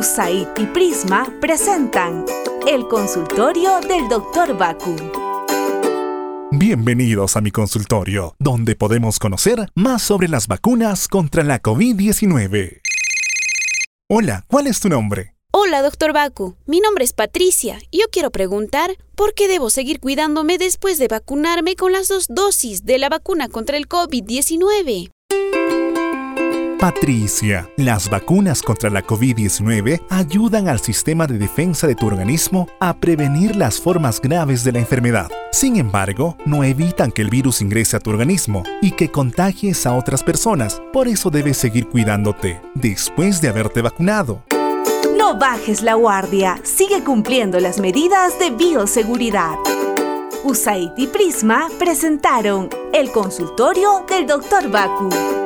USAID y Prisma presentan el consultorio del Dr. Baku. Bienvenidos a mi consultorio, donde podemos conocer más sobre las vacunas contra la COVID-19. Hola, ¿cuál es tu nombre? Hola, Dr. Baku. Mi nombre es Patricia y yo quiero preguntar ¿por qué debo seguir cuidándome después de vacunarme con las 2 dosis de la vacuna contra el COVID-19? Patricia, las vacunas contra la COVID-19 ayudan al sistema de defensa de tu organismo a prevenir las formas graves de la enfermedad. Sin embargo, no evitan que el virus ingrese a tu organismo y que contagies a otras personas. Por eso debes seguir cuidándote después de haberte vacunado. No bajes la guardia, sigue cumpliendo las medidas de bioseguridad. USAID y Prisma presentaron el consultorio del Dr. Baku.